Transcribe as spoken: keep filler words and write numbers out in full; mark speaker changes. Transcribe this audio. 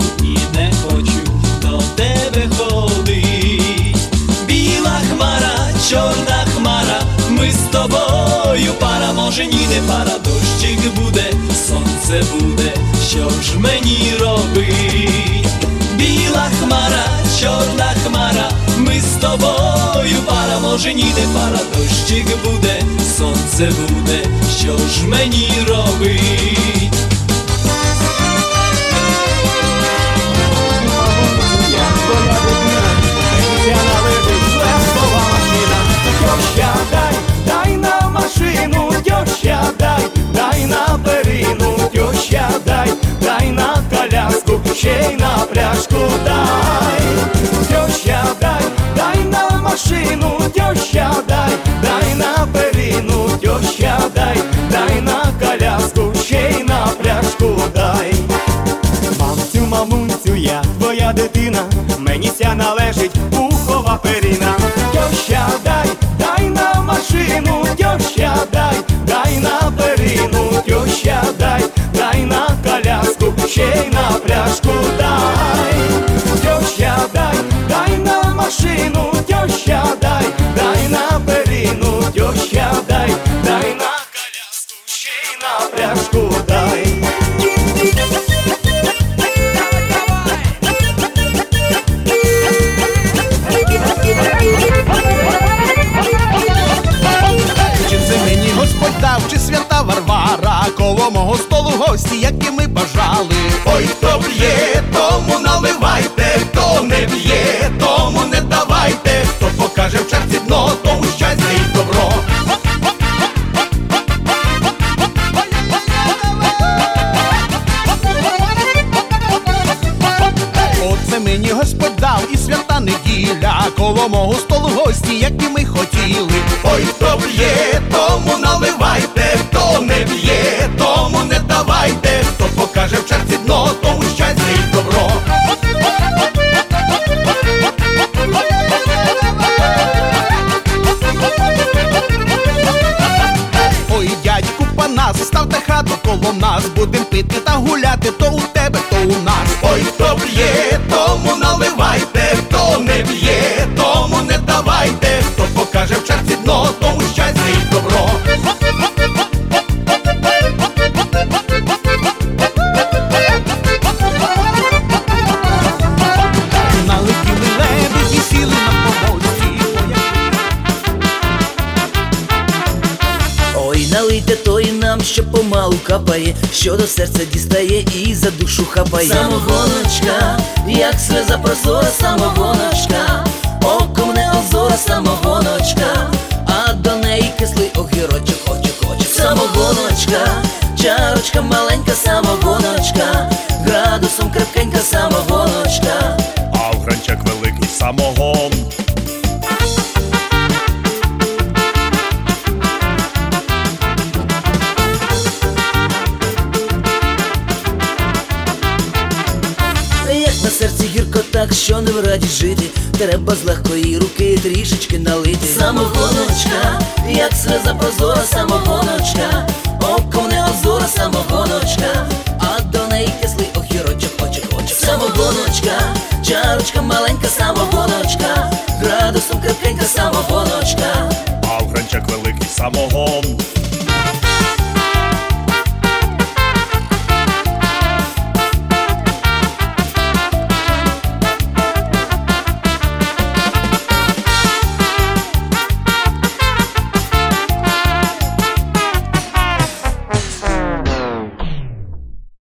Speaker 1: і не хочу до тебе ходить. Біла хмара, чорна хмара, ми з тобою пара, може ні не пара, дощик буде, сонце буде, що ж мені робить? Біла хмара, чорна хмара, ми з тобою пара, може ні не пара, дощик буде, сонце буде, що ж мені робить?
Speaker 2: Тьоща, дай, дай на машину, тьоща, дай, дай на перину, тьоща, дай, дай на коляску, ще й на пляшку дай. Тьоща, дай, дай на машину, тьоща, дай, дай на перину, тьоща, дай, дай на коляску, ще й на пляшку дай. Мамцю, мамунцю, я твоя дитина, мені ся належить пухова перина. Тьоща, дай, дай на машину, тьоща, дай, дай на перину, тьоща, дай, дай на коляску, ще й на пляшку дай. Тьоща, дай, дай на машину, тьоща, дай, дай на перину, тьоща, дай, дай на коляску, ще й на пляшку дай.
Speaker 3: Господь дав, чи свята Варвара, коло мого столу гості, які ми бажали. Ой, хто б'є, тому наливайте, хто не б'є, тому не давайте, хто покаже в черзі дно, тому щастя і добро. Оце мені Господь дав і свята неділя, коло мого столу гості, які ми хотіли. Ой, хто б'є, тому наливайте, хто не б'є, тому не давайте, хто покаже в черзі дно, тому щастя і добро. Ой, дядьку Панас, ставте хату коло нас, будем пити та гуляти, то у тебе, то у нас. Ой, хто б'є, тому наливайте, хто не б'є, тому не давайте, хто покаже в черзі дно, тому щастя і добро. Налетіли лебеді, сіли на помості.
Speaker 4: Ой, налийте той нам, що помалу капає, що до серця дістає і за душу хапає. Самогоночка, як сльоза прозора, самогоночка, оком не озора, самогоночка, а до неї кислий огірочок, очок, очок. Самогоночка, чарочка маленька, самогоночка, градусом крепкенька, самогоночка,
Speaker 3: А в гранчак великий самогон.
Speaker 4: як на серці гірко так, що не в раді жити, треба з легкої руки трішечки налити. Самогоночка, як сльоза прозора, самогоночка, оком не озора, самогоночка, а до неї кислий огірочок, очок, очок. Самогоночка, чарочка маленька, самогоночка, градусом крепкенька, самогоночка,
Speaker 3: А в гранчак великий самогон.